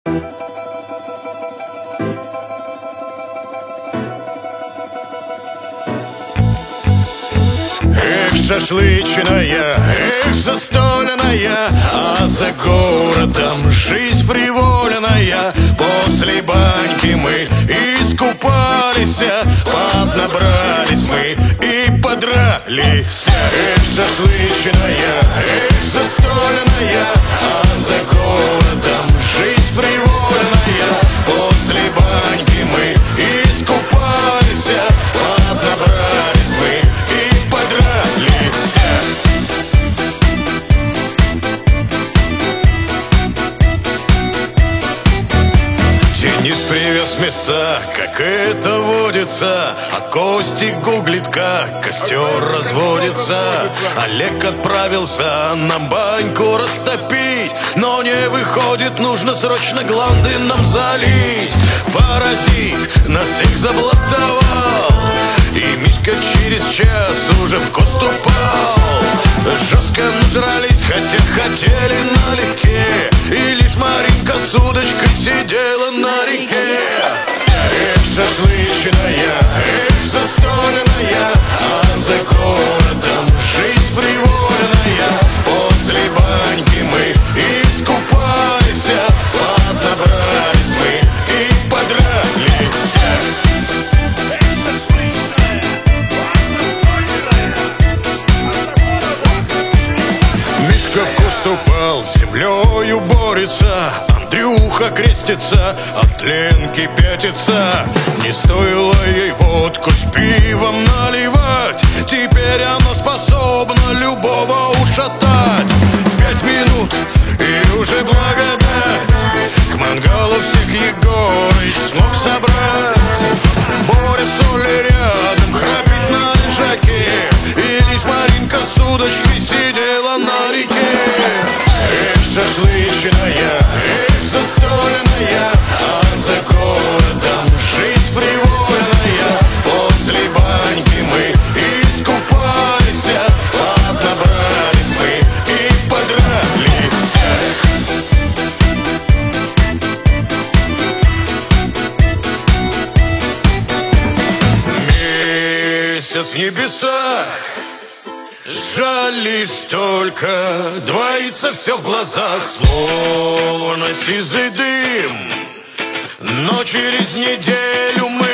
Эх, шашлычная, эх, застольная, а за городом жизнь приволенная. После баньки мы искупались, поднабрались мы и подрались. Эх, шашлычная, эх, застольная, а за городом жизнь приволенная. После баньки мы искупались, поднабрались мы и подрались. Денис привез мяса, как это водится, а Костик гуглит, как костер разводится. Олег отправился нам баньку растопить, но не выходит, нужно срочно гланды нам залить. Паразит нас всех заблатовал, и Мишка через час уже в кост упал. Жестко нажрались, хотя хотели налегке, и лишь Маринка с удочкой сидела на реке. Эх, шашлычная, эх, застольная, а за городом жизнь приволенная. После баньки мы искупались, поднабрались мы и подрались. Мишка в куст упал, землею борется, Андрюха крестится, от Ленки пятится. Не стоило ей водку с пивом наливать, теперь оно способно любого ушатать. 5 минут и уже благодать, к мангалу всех Егорыч смог собрать. Боря с Олей рядом храпит на лежаке, и лишь Маринка с удочкой сидела на реке. Эх, шашлычная, эх, застольная, а за городом жизнь приволенная. После баньки мы искупались, поднабрались мы и подрались. Месяц в небесах, жаль лишь только двоится все в глазах, словно сизый дым. Но через неделю мы